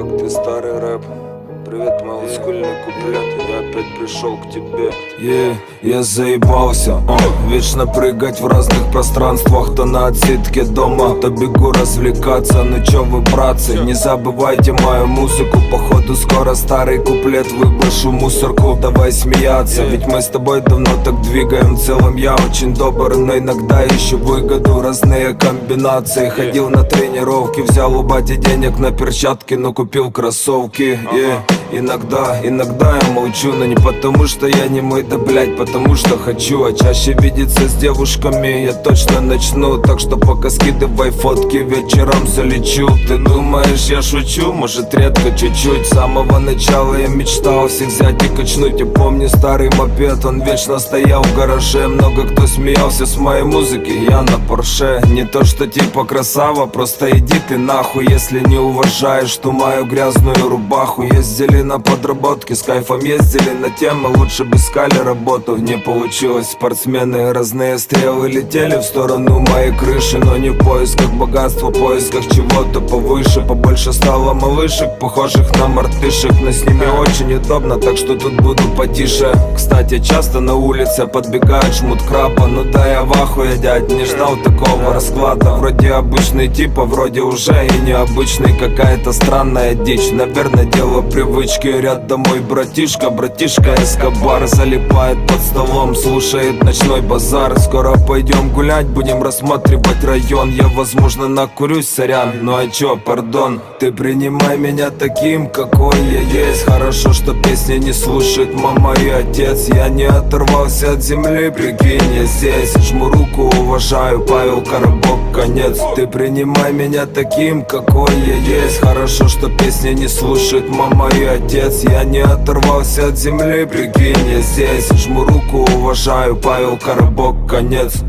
как ты, старый рэп? Привет, мой олдскульный куплет, я опять пришел к тебе. Я заебался, вечно прыгать в разных пространствах. То на отсидке дома, то бегу развлекаться. Ну чё вы, братцы, не забывайте мою музыку. Походу скоро старый куплет выброшу в мусорку. Давай смеяться, ведь мы с тобой давно так двигаем. В целом я очень добр, но иногда ищу выгоду. Разные комбинации, ходил на тренировки. Взял у бати денег на перчатки, но купил кроссовки. Иногда я молчу, но не потому что я не мой, да блять, потому что хочу. А чаще видеться с девушками я точно начну. Так что пока скидывай фотки, вечером залечу. Ты думаешь, я шучу? Может, редко чуть-чуть. С самого начала я мечтал всех взять и качнуть. Я помню старый мопед, он вечно стоял в гараже. Много кто смеялся с моей музыки, я на Порше. Не то что типа красава, просто иди ты нахуй, если не уважаешь ту мою грязную рубаху. Ездили на подработки, с кайфом ездили на темы. Лучше бы искали работу, не получилось. Спортсмены, разные стрелы летели в сторону моей крыши. Но не в поисках богатства, в поисках чего-то повыше. Побольше стало малышек, похожих на мартышек. Но с ними очень удобно, так что тут буду потише. Кстати, часто на улице подбегает жмут краба. Ну да, я в ахуе, дядь, не ждал такого расклада. Вроде обычный типа, вроде уже и необычный. Какая-то странная дичь, наверное, дело привычки. Рядом мой братишка Эскобар залипает под столом, слушает ночной базар. Скоро пойдем гулять, будем рассматривать район. Я, возможно, накурюсь, сорян, ну а чё, пардон. Ты принимай меня таким, какой я есть. Хорошо, что песни не слушает мама и отец. Я не оторвался от земли, прикинь, я здесь. Жму руку, уважаю, Павел Коробок, конец. Ты принимай меня таким, какой я есть. Хорошо, что песни не слушает мама и отец. Я не оторвался от земли, прикинь, я здесь. Жму руку, уважаю, Павел Коробок, конец.